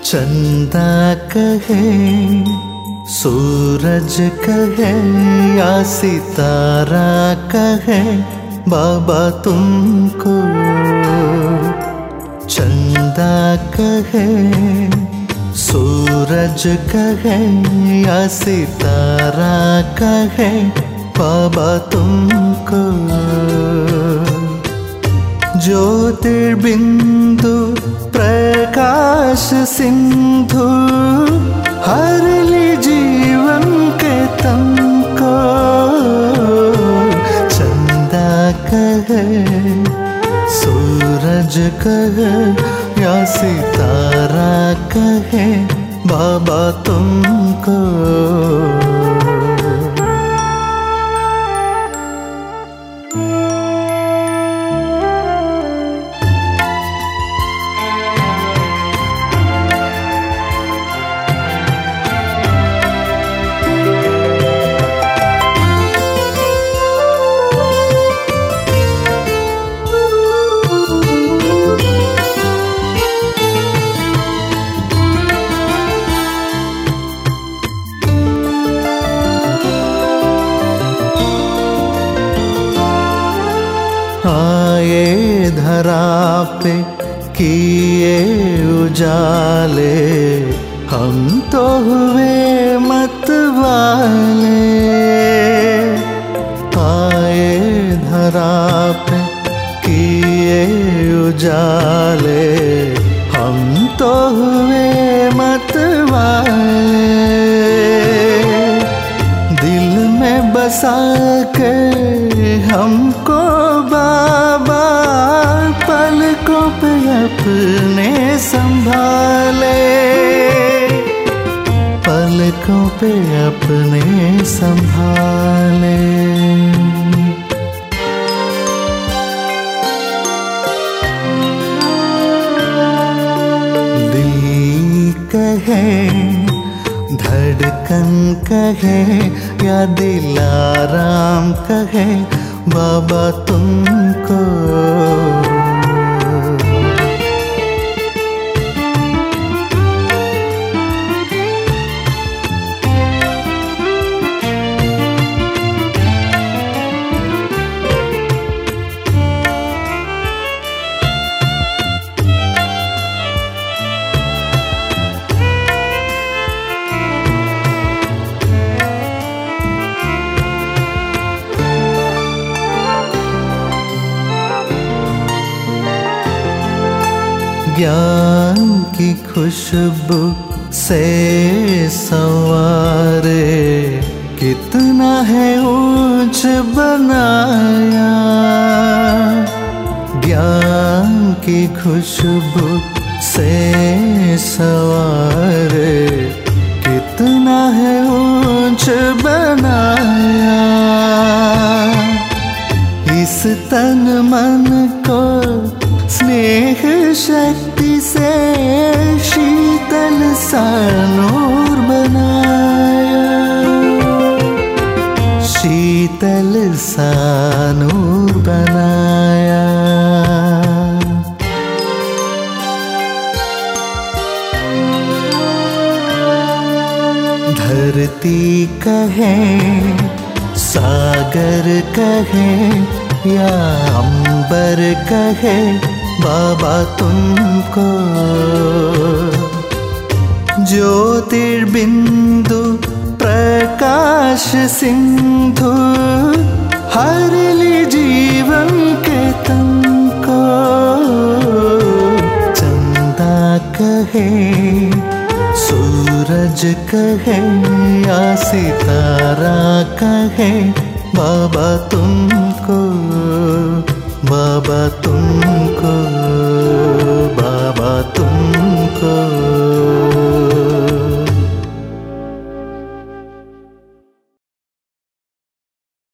चंदा कहे, सूरज कहे या सितारा कहे बाबा तुमको। चंदा कहे, सूरज कहे या सितारा कहे बाबा तुमको। ज्योतिर्बिंदु प्रकाश सिंधु हर ली जीवन के तुमको। चंदा कहे, सूरज कहे या सितारा कहे बाबा तुमको। आए धरा पे किए उजाले, हम तो हुए मतवाले। आए धरा पे किए उजाले, हम तो हुए मतवाले। दिल में बसा के हमको बाबा पलकों पे अपने संभाले। पलकों पे अपने संभाले। दिल कहे, धड़कन कहे या दिलाराम कहे बाबा तुमको। ज्ञान की खुशबू से संवारे, कितना है ऊंच बनाया। ज्ञान की खुशबू से संवारे, कितना है ऊंच बनाया। इस तन मन को स्नेह शक्ति से शीतल सा नूर बनाया। शीतल सा नूर बनाया। धरती कहे, सागर कहे या अंबर कहे बाबा तुमको। ज्योतिर्बिंदु प्रकाश सिंधु हर ली जीवन के तुमको। चंदा कहे, सूरज कहे या सितारा कहे बाबा तुम